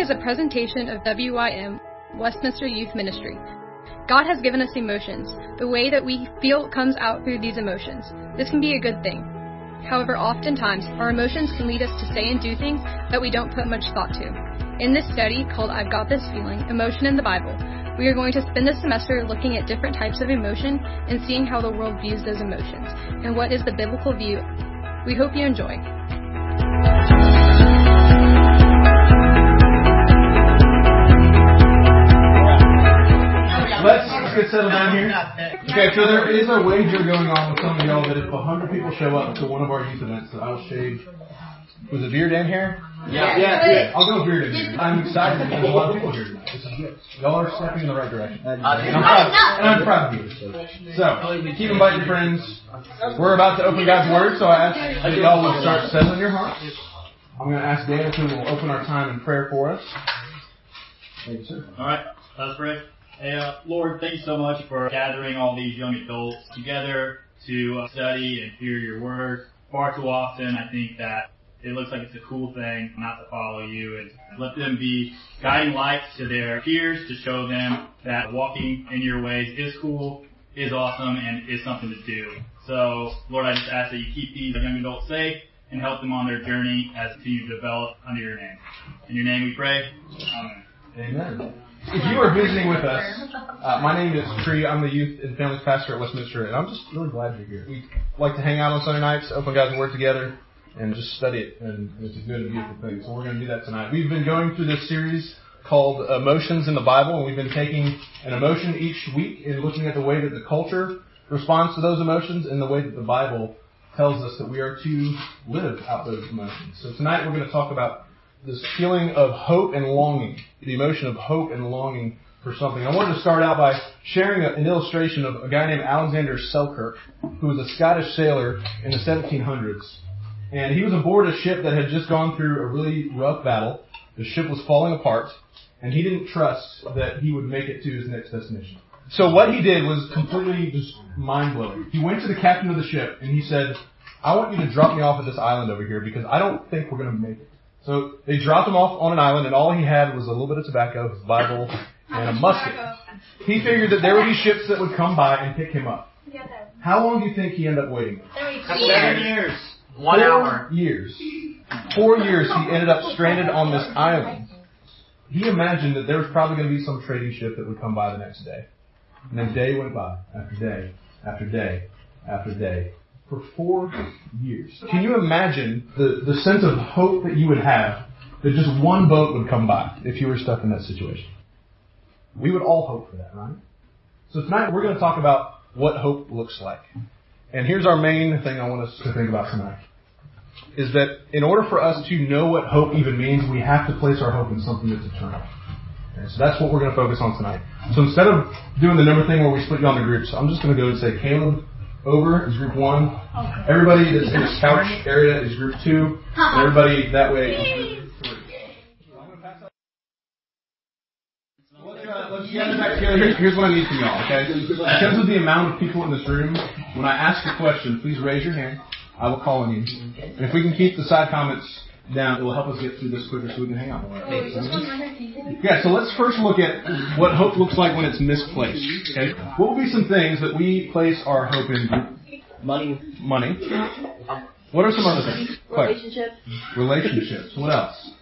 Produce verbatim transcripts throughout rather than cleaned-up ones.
is a presentation of W Y M, Westminster Youth Ministry. God has given us emotions. The way that we feel comes out through these emotions. This can be a good thing. However, oftentimes, our emotions can lead us to say and do things that we don't put much thought to. In this study, called I've Got This Feeling, Emotion in the Bible, we are going to spend this semester looking at different types of emotion and seeing how the world views those emotions, and what is the biblical view. We hope you enjoy. Let's get settled down here. Okay, so there is a wager going on with some of y'all that if one hundred people show up to one of our youth events, that I'll shave. Was it beard and hair? Yeah. Yeah, yeah. I'll go beard and hair. I'm excited because there's a lot of people here tonight. This is good. Y'all are stepping in the right direction. And I'm proud, and I'm proud of you. So, keep inviting your friends. We're about to open God's Word, so I ask that y'all would start settling your hearts. I'm going to ask Daniel who will open our time in prayer for us. Thank you, sir. All right, let's pray. Hey, uh, Lord, thank you so much for gathering all these young adults together to uh, study and hear your word. Far too often, I think that it looks like it's a cool thing not to follow you, and let them be guiding lights to their peers to show them that walking in your ways is cool, is awesome, and is something to do. So, Lord, I just ask that you keep these young adults safe and help them on their journey as they continue to develop under your name. In your name we pray. Amen. Amen. If you are visiting with us, uh, my name is Tree. I'm the youth and families pastor at Westminster, and I'm just really glad you're here. We like to hang out on Sunday nights, open God's Word together, and just study it, and it's a good and beautiful thing. So we're going to do that tonight. We've been going through this series called Emotions in the Bible, and we've been taking an emotion each week and looking at the way that the culture responds to those emotions and the way that the Bible tells us that we are to live out those emotions. So tonight we're going to talk about this feeling of hope and longing, the emotion of hope and longing for something. I wanted to start out by sharing a, an illustration of a guy named Alexander Selkirk, who was a Scottish sailor in the seventeen hundreds. And he was aboard a ship that had just gone through a really rough battle. The ship was falling apart, and he didn't trust that he would make it to his next destination. So what he did was completely just mind-blowing. He went to the captain of the ship, and he said, I want you to drop me off at this island over here because I don't think we're going to make it. So they dropped him off on an island, and all he had was a little bit of tobacco, his Bible, and a musket. He figured that there would be ships that would come by and pick him up. How long do you think he ended up waiting? Seven years. One Four hour. years. Four years he ended up stranded on this island. He imagined that there was probably going to be some trading ship that would come by the next day. And then day went by, after day, after day, after day. For four years. Can you imagine the, the sense of hope that you would have that just one boat would come by if you were stuck in that situation? We would all hope for that, right? So tonight we're going to talk about what hope looks like. And here's our main thing I want us to think about tonight. Is that in order for us to know what hope even means, we have to place our hope in something that's eternal. Okay, so that's what we're going to focus on tonight. So instead of doing the number thing where we split you on the groups, I'm just going to go and say Caleb over is group one. Everybody that's in this couch area is group two. And everybody that way is group three. Let's, uh, let's gather back together. Here's, here's what I need from y'all, okay? Because of the amount of people in this room, when I ask a question, please raise your hand. I will call on you. And if we can keep the side comments down, it will help us get through this quicker so we can hang out more. Yeah, so let's first look at what hope looks like when it's misplaced. Okay, what would be some things that we place our hope in? Money. Money. What are some other things? Relationships. Relationships. What else?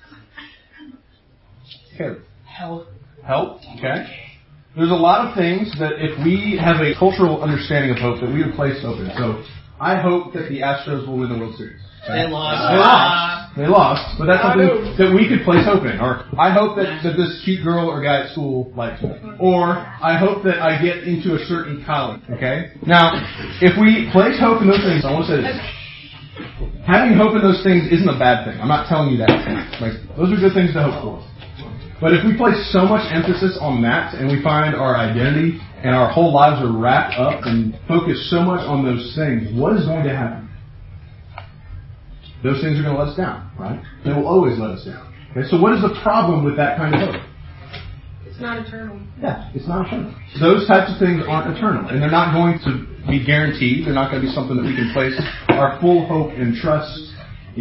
Okay. Health. Health. Okay. There's a lot of things that if we have a cultural understanding of hope that we would place hope in. So I hope that the Astros will win the World Series. They lost. They lost. They lost. But that's something that we could place hope in. Or I hope that, that this cute girl or guy at school likes me. Or I hope that I get into a certain college. Okay? Now, if we place hope in those things, I want to say this. Having hope in those things isn't a bad thing. I'm not telling you that. Like, those are good things to hope for. But if we place so much emphasis on that and we find our identity and our whole lives are wrapped up and focus so much on those things, what is going to happen? Those things are going to let us down, right? They will always let us down. Okay, so what is the problem with that kind of hope? It's not eternal. Yeah, it's not eternal. Those types of things aren't eternal, and they're not going to be guaranteed. They're not going to be something that we can place our full hope and trust in.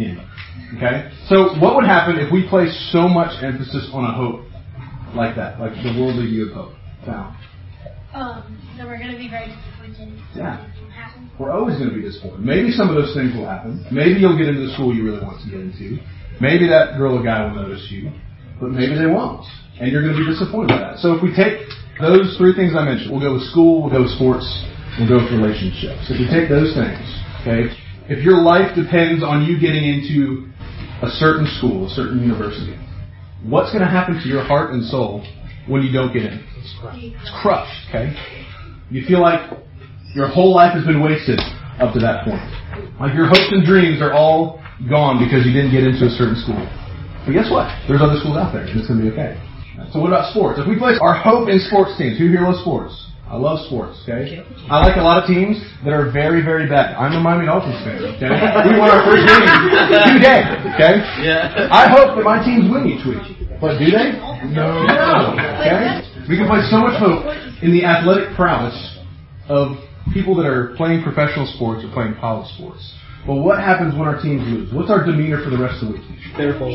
Okay? So what would happen if we place so much emphasis on a hope like that, like the worldly view of hope? Now, Um, so we're going to be very disappointed. Yeah. If it happens. we're always going to be disappointed. Maybe some of those things will happen. Maybe you'll get into the school you really want to get into. Maybe that girl or guy will notice you. But maybe they won't. And you're going to be disappointed by that. So if we take those three things I mentioned, we'll go with school, we'll go with sports, we'll go with relationships. If we take those things, okay, if your life depends on you getting into a certain school, a certain university, what's going to happen to your heart and soul when you don't get in? It's crushed, okay? You feel like your whole life has been wasted up to that point. Like your hopes and dreams are all gone because you didn't get into a certain school. But guess what? There's other schools out there, and it's going to be okay. So what about sports? If we place our hope in sports teams, who here loves sports? I love sports, okay? I like a lot of teams that are very, very bad. I'm a Miami Dolphins fan, okay? We won our first game today, okay? Yeah. I hope that my teams win each week. But do they? No. No. Okay? We can place so much hope in the athletic prowess of people that are playing professional sports or playing college sports. But what happens when our teams lose? What's our demeanor for the rest of the week? Fearful.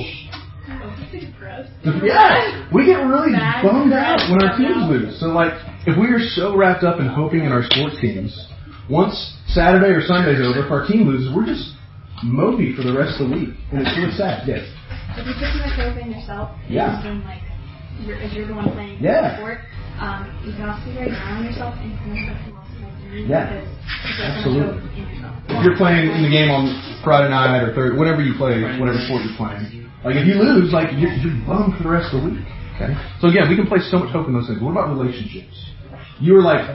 Yeah, we get really bummed out when our teams lose. So, like, if we are so wrapped up in hoping in our sports teams, once Saturday or Sunday's over, if our team loses, we're just mopey for the rest of the week, and it's really sad. Yes. If you put too much hope in yourself, Yeah. then, like, you're, if you're the one playing Yeah. the sport, um, you can also be very down on yourself and kind of affect the loss of you Yeah. because you put Absolutely. so much hope in yourself. If you're playing in the game on Friday night or Thursday, whatever you play, whatever sport you're playing, like if you lose, like you're, you're bummed for the rest of the week. Okay. So again, we can place so much hope in those things. What about relationships? You are like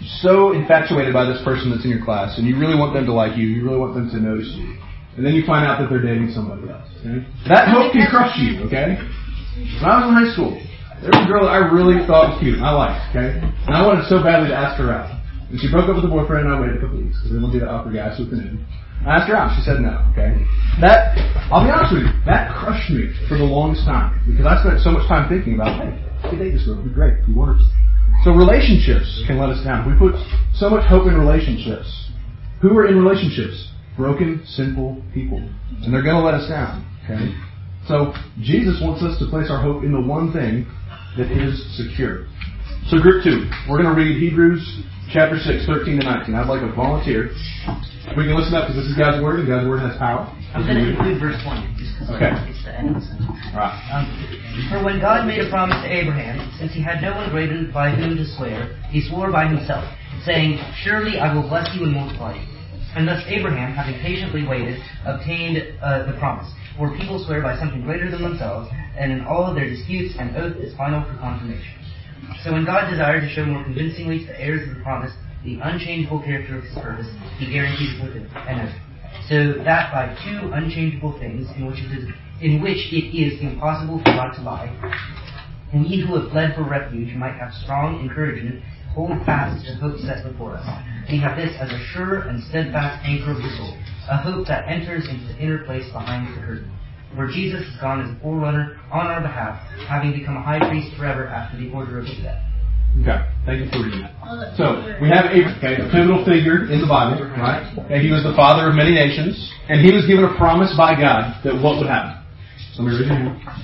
so infatuated by this person that's in your class, and you really want them to like you. You really want them to notice you, and then you find out that they're dating somebody else. Okay? That hope can crush you. Okay. When I was in high school, there was a girl that I really thought was cute and I liked. Okay. And I wanted so badly to ask her out. And she broke up with her boyfriend, and I waited a couple weeks because I didn't want to be that awkward guy swooping in. I asked her out. She said no. Okay, that I'll be honest with you, that crushed me for the longest time because I spent so much time thinking about, hey, I could date this girl. It'd be great. We want her. So relationships can let us down. We put so much hope in relationships. Who are in relationships? Broken, sinful people, and they're going to let us down. Okay, so Jesus wants us to place our hope in the one thing that is secure. So group two, we're going to read Hebrews chapter six, thirteen to nineteen. I'd like a volunteer. We can listen up because this is God's Word, and God's Word has power. I'm going to include verse twenty. Just Okay. It's the end of the sentence. All right. Um, For when God made a promise to Abraham, since he had no one greater by whom to swear, he swore by himself, saying, Surely I will bless you and multiply you. And thus Abraham, having patiently waited, obtained uh, the promise. For people swear by something greater than themselves, and in all of their disputes, an oath is final for confirmation. So when God desired to show more convincingly to the heirs of the promise the unchangeable character of his purpose, he guaranteed it with an oath. So that by two unchangeable things in which it is, in which it is impossible for God to lie, and ye who have fled for refuge might have strong encouragement, hold fast to hope set before us. We have this as a sure and steadfast anchor of the soul, a hope that enters into the inner place behind the curtain, where Jesus has gone as a forerunner on our behalf, having become a high priest forever after the order of his death. Okay, thank you for reading that. So, we have Abraham, okay, a pivotal figure in the Bible, right? Okay, he was the father of many nations, and he was given a promise by God that what would happen? Somebody read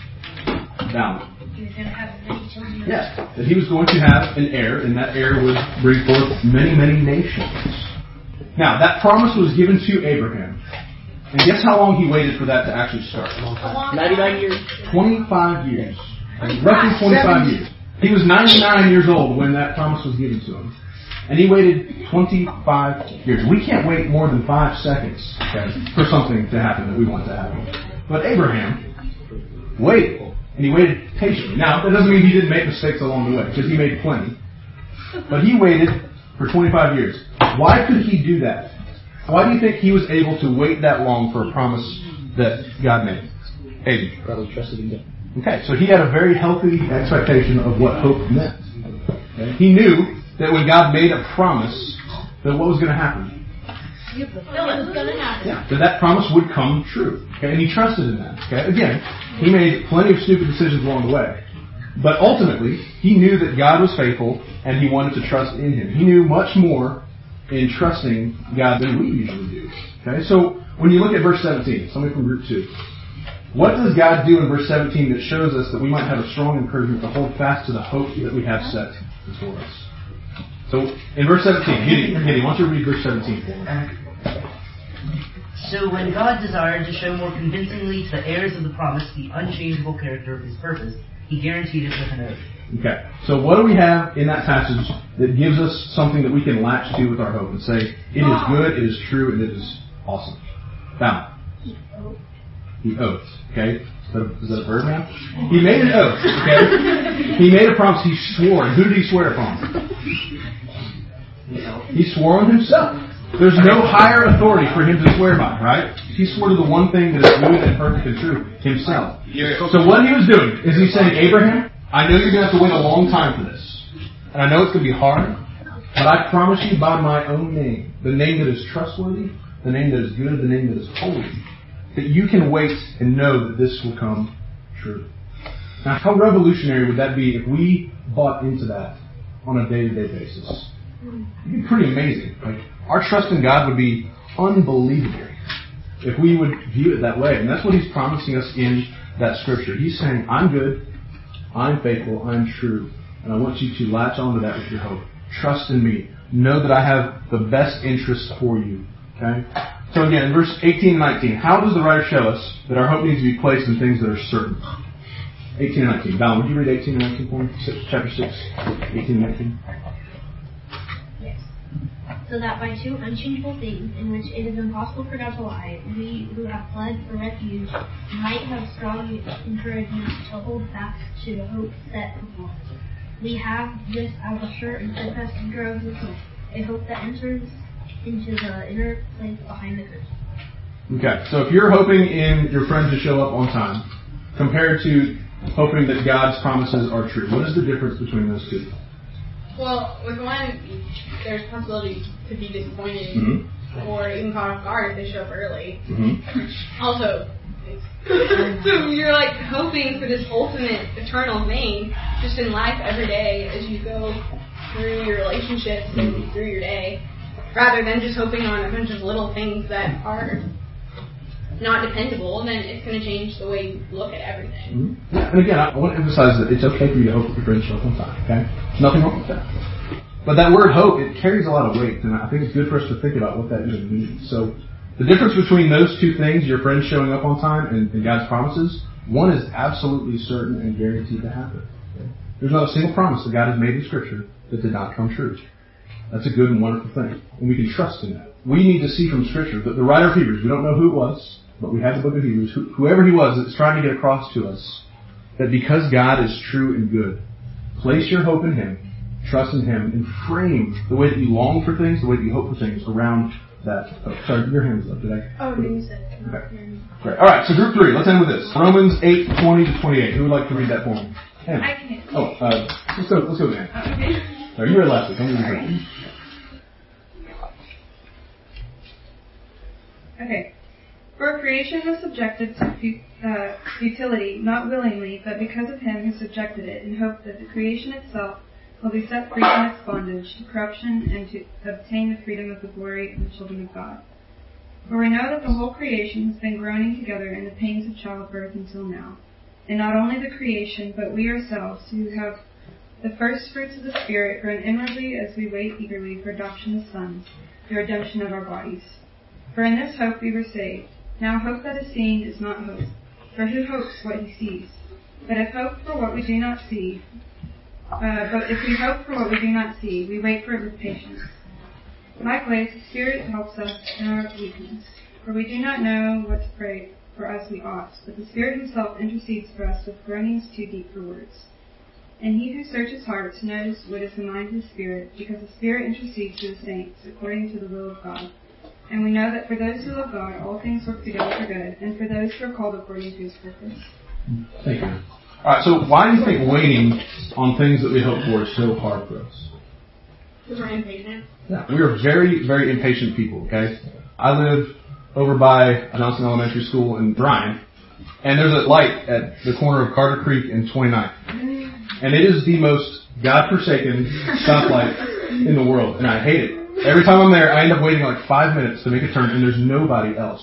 it down. He was going to have many children. Yes, that he was going to have an heir, and that heir would bring forth many, many nations. Now, that promise was given to Abraham. And guess how long he waited for that to actually start? ninety-nine years. twenty-five years. Like, roughly twenty-five years. He was ninety-nine years old when that promise was given to him. And he waited twenty-five years. We can't wait more than five seconds, okay, for something to happen that we want to happen. But Abraham waited. And he waited patiently. Now, that doesn't mean he didn't make mistakes along the way, because he made plenty. But he waited for twenty-five years. Why could he do that? Why do you think he was able to wait that long for a promise that God made? Aiden. Probably trusted in God. Okay, so he had a very healthy expectation of what hope meant. Okay? He knew that when God made a promise, that what was going to happen? No, it was going to happen. Yeah, that that promise would come true. Okay, and he trusted in that. Okay, again, he made plenty of stupid decisions along the way, but ultimately he knew that God was faithful, and he wanted to trust in Him. He knew much more in trusting God than we usually do. Okay, so when you look at verse seventeen, somebody from group two, what does God do in verse seventeen that shows us that we might have a strong encouragement to hold fast to the hope that we have set before us? So, in verse seventeen, Gideon, Gideon, why don't you read verse seventeen for me? So when God desired to show more convincingly to the heirs of the promise the unchangeable character of His purpose, He guaranteed it with an oath. Okay, so what do we have in that passage that gives us something that we can latch to with our hope and say, it is good, it is true, and it is awesome? Now, He oath. Okay? Is that, a, is that a verb now? He made an oath. Okay? He made a promise. He swore. And who did he swear upon? He swore on himself. There's no higher authority for him to swear by, right? He swore to the one thing that is good and perfect and true, himself. So what he was doing is he's saying, Abraham, I know you're going to have to wait a long time for this. And I know it's going to be hard. But I promise you by my own name, the name that is trustworthy, the name that is good, the name that is holy, that you can wait and know that this will come true. Now, how revolutionary would that be if we bought into that on a day-to-day basis? It'd be pretty amazing. Like, our trust in God would be unbelievable if we would view it that way. And that's what He's promising us in that scripture. He's saying, I'm good, I'm faithful, I'm true, and I want you to latch onto that with your hope. Trust in me. Know that I have the best interests for you. Okay? So again, in verse eighteen and nineteen, how does the writer show us that our hope needs to be placed in things that are certain? eighteen and nineteen. Val, would you read eighteen and nineteen for me? Chapter six, eighteen and nineteen. Yes. So that by two unchangeable things in which it is impossible for God to lie, we who have fled for refuge might have strong encouragement to hold fast to the hope set before us. We have this as a sure and steadfast anchor of the soul, a hope that enters into the inner place behind the curtain. Okay, so if you're hoping in your friend to show up on time, compared to hoping that God's promises are true, what is the difference between those two? Well, with one, there's possibility to be disappointed Mm-hmm. or even caught off guard if they show up early. Mm-hmm. Also, so you're like hoping for this ultimate eternal thing just in life every day as you go through your relationships and through your day, rather than just hoping on a bunch of little things that are not dependable. Then it's going to change the way you look at everything. Mm-hmm. And again, I want to emphasize that it's okay for you to hope that your friends show up on time. Okay, there's nothing wrong with that. But that word hope, it carries a lot of weight, and I think it's good for us to think about what that even means. So the difference between those two things, your friends showing up on time and, and God's promises, one is absolutely certain and guaranteed to happen. Okay? There's not a single promise that God has made in Scripture that did not come true. That's a good and wonderful thing, and we can trust in that. We need to see from Scripture that the writer of Hebrews, we don't know who it was, but we have the book of Hebrews, who, whoever he was that's trying to get across to us, that because God is true and good, place your hope in Him, trust in Him, and frame the way that you long for things, the way that you hope for things around that. Oh, sorry, your hand's up. Did I? Oh, you said. Okay. Great. All right, so group three. Let's end with this. Romans eight twenty to twenty-eight. Who would like to read that for me? Anna. I can. Oh, uh, let's go. Let's go, Dan. Okay. Sorry, you read last week. I'm going to read it. Okay. For creation was subjected to fu- uh, futility, not willingly, but because of Him who subjected it, in hope that the creation itself will be set free from its bondage to corruption and to obtain the freedom of the glory of the children of God. For we know that the whole creation has been groaning together in the pains of childbirth until now. And not only the creation, but we ourselves, who have the first fruits of the Spirit, groan inwardly as we wait eagerly for adoption as sons, the redemption of our bodies. For in this hope we were saved. Now hope that is seen is not hope, for who hopes what he sees? But if hope for what we do not see, uh, but if we hope for what we do not see, we wait for it with patience. Likewise, the Spirit helps us in our weakness, for we do not know what to pray for as we ought, but the Spirit Himself intercedes for us with groanings too deep for words. And He who searches hearts knows what is the mind of the Spirit, because the Spirit intercedes for the saints according to the will of God. And we know that for those who love God, all things work together for good, and for those who are called according to His purpose. Thank you. All right, so why do you think waiting on things that we hope for is so hard for us? Because we're impatient. Yeah, we are very, very impatient people, okay? I live over by Johnson Elementary School in Bryan, and there's a light at the corner of Carter Creek and twenty-ninth. And it is the most godforsaken stoplight in the world, and I hate it. Every time I'm there, I end up waiting like five minutes to make a turn, and there's nobody else.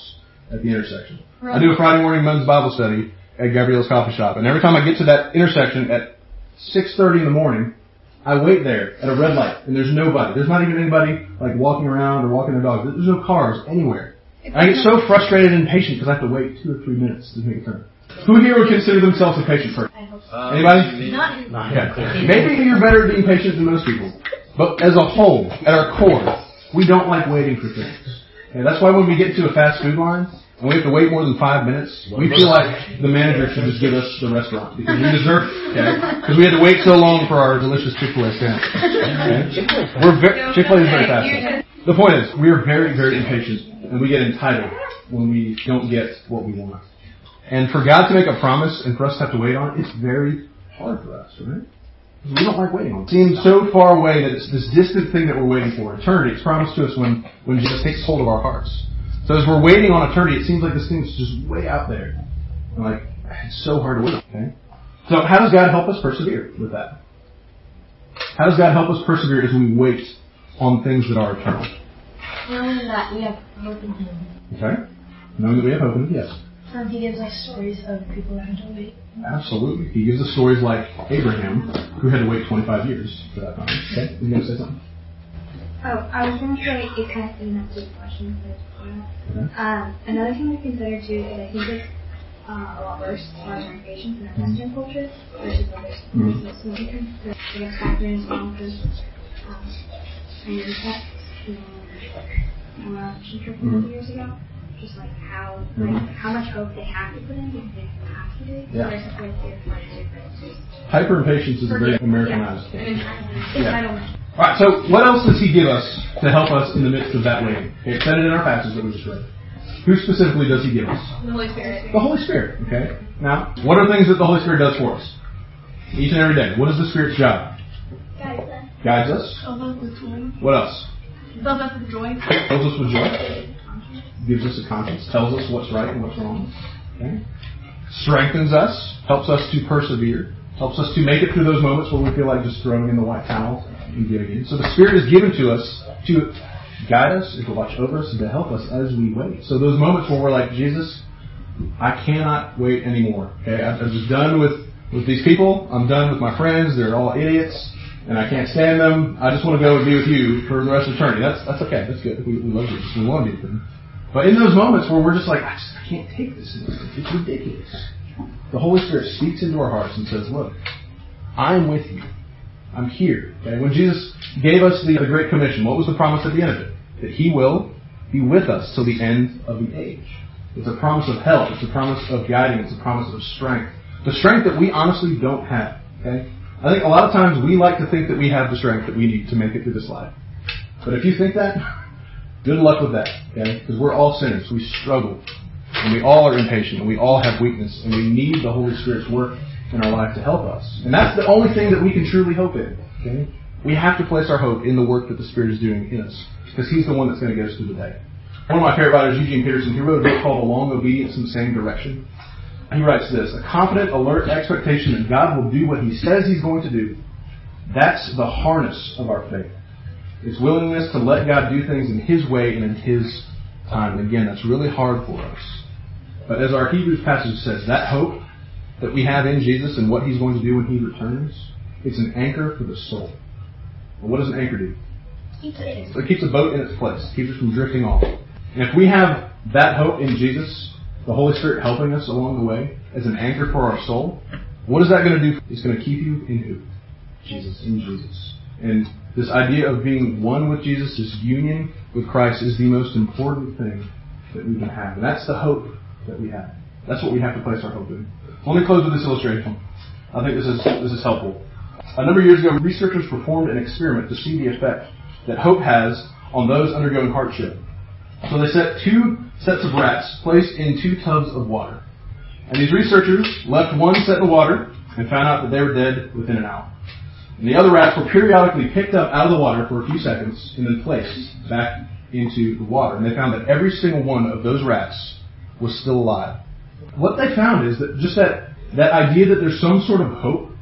at the intersection. I do a Friday morning men's Bible study at Gabrielle's Coffee Shop, and every time I get to that intersection at six thirty in the morning, I wait there at a red light, and there's nobody. There's not even anybody like walking around or walking their dogs. There's no cars anywhere. I get so frustrated and impatient because I have to wait two or three minutes to make a turn. Who here would consider themselves a patient person? Uh, Anybody? Not. Okay. Maybe you're better at being patient than most people. But as a whole, at our core, we don't like waiting for things. Okay, that's why when we get to a fast food line and we have to wait more than five minutes, we feel like the manager should just give us the restaurant because we deserve it. Okay? Because we had to wait so long for our delicious Chick-fil-A sandwich. Okay? We're ve- Chick-fil-A is very fast. The point is, we are very, very impatient and we get entitled when we don't get what we want. And for God to make a promise and for us to have to wait on it, it's very hard for us, right? We don't like waiting on it. It seems so far away that it's this distant thing that we're waiting for. Eternity, it's promised to us when, when Jesus takes hold of our hearts. So as we're waiting on eternity, it seems like this thing's just way out there. And like, it's so hard to wait on, okay? So how does God help us persevere with that? How does God help us persevere as we wait on things that are eternal? Knowing that we have hope in Him. Okay? Knowing that we have hope in Him, yes. Um, he gives us stories of people that had to wait. Absolutely. He gives us stories like Abraham, who had to wait twenty-five years for that time. Okay? You going to say something? Oh, I was going to say it kind of didn't answer the question. Okay. Um, another thing to consider too is I think it's uh, a lot worse as far as our patients in our Western culture versus others. Mm-hmm. So we can I guess factor in as well because um, I used that in a teacher from years ago. Just like how like mm-hmm. how much hope they have to put in if they have to do it yeah. versus like their differences. Hyper-impatience is a very Americanized yeah. thing. Entitlement. Yeah. Alright, so what else does He give us to help us in the midst of that waiting? Okay, it said it in our passage that we just read. Who specifically does He give us? The Holy Spirit. The Holy Spirit, okay? Now, what are things that the Holy Spirit does for us? Each and every day. What is the Spirit's job? Guides us. Guides us. Fills us with joy. What else? Fills us with joy. Fills us with joy. Gives us a conscience, tells us what's right and what's wrong. Okay? Strengthens us, helps us to persevere, helps us to make it through those moments where we feel like just throwing in the white towel and giving in. So the Spirit is given to us to guide us and to watch over us and to help us as we wait. So those moments where we're like, Jesus, I cannot wait anymore. Okay, I'm just done with, with these people. I'm done with my friends. They're all idiots. And I can't stand them. I just want to go and be with you for the rest of eternity. That's that's okay. That's good. We, we love Jesus. We want to be with Him. But in those moments where we're just like, I just I can't take this anymore. It's ridiculous. The Holy Spirit speaks into our hearts and says, look, I'm with you. I'm here. Okay? When Jesus gave us the, the Great Commission, what was the promise at the end of it? That He will be with us till the end of the age. It's a promise of help. It's a promise of guiding. It's a promise of strength. The strength that we honestly don't have. Okay? I think a lot of times we like to think that we have the strength that we need to make it through this life. But if you think that, good luck with that, okay? Because we're all sinners. We struggle. And we all are impatient. And we all have weakness. And we need the Holy Spirit's work in our life to help us. And that's the only thing that we can truly hope in, okay? We have to place our hope in the work that the Spirit is doing in us. Because He's the one that's going to get us through the day. One of my favorite writers, Eugene Peterson, he wrote a book called A Long Obedience in the Same Direction. He writes this: a confident, alert expectation that God will do what He says He's going to do. That's the harness of our faith. It's willingness to let God do things in His way and in His time. And again, that's really hard for us. But as our Hebrews passage says, that hope that we have in Jesus and what He's going to do when He returns, it's an anchor for the soul. Well, what does an anchor do? It keeps a boat in its place. It keeps it from drifting off. And if we have that hope in Jesus, the Holy Spirit helping us along the way as an anchor for our soul, what is that going to do? It's going to keep you in who? Jesus. In Jesus. And this idea of being one with Jesus, this union with Christ, is the most important thing that we can have. And that's the hope that we have. That's what we have to place our hope in. Let me close with this illustration. I think this is this is helpful. A number of years ago, researchers performed an experiment to see the effect that hope has on those undergoing hardship. So they set two sets of rats placed in two tubs of water. And these researchers left one set in the water and found out that they were dead within an hour. And the other rats were periodically picked up out of the water for a few seconds and then placed back into the water. And they found that every single one of those rats was still alive. What they found is that just that, that idea that there's some sort of hope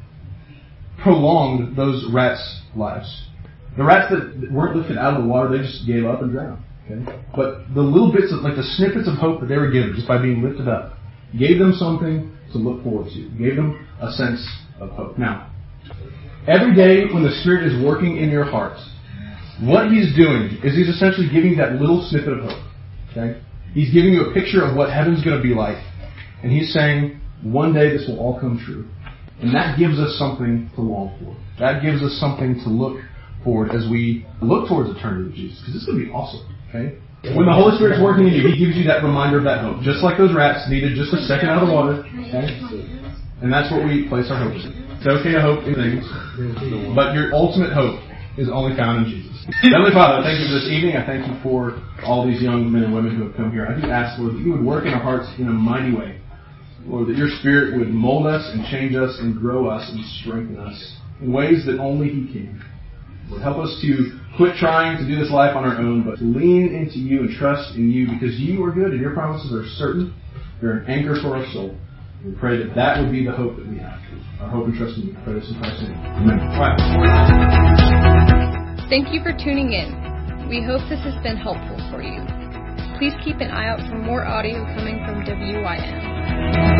prolonged those rats' lives. The rats that weren't lifted out of the water, they just gave up and drowned. Okay? But the little bits of, like the snippets of hope that they were given just by being lifted up, gave them something to look forward to. Gave them a sense of hope. Now, every day when the Spirit is working in your hearts, what He's doing is He's essentially giving you that little snippet of hope. Okay? He's giving you a picture of what heaven's going to be like. And He's saying, one day this will all come true. And that gives us something to long for. That gives us something to look forward as we look towards eternity with Jesus. Because it's going to be awesome. Okay? When the Holy Spirit's working in you, He gives you that reminder of that hope. Just like those rats needed just a second out of the water. Okay? And that's what we place our hope in. It's okay to hope in things, but your ultimate hope is only found in Jesus. Heavenly Father, I thank you for this evening. I thank you for all these young men and women who have come here. I do ask, Lord, that you would work in our hearts in a mighty way. Lord, that your Spirit would mold us and change us and grow us and strengthen us in ways that only He can. Lord, help us to quit trying to do this life on our own, but to lean into you and trust in you, because you are good and your promises are certain. They're an anchor for our soul. We pray that that would be the hope that we have. Our hope and trust in you. I pray this in Christ's name. Amen. All right. Thank you for tuning in. We hope this has been helpful for you. Please keep an eye out for more audio coming from W Y M.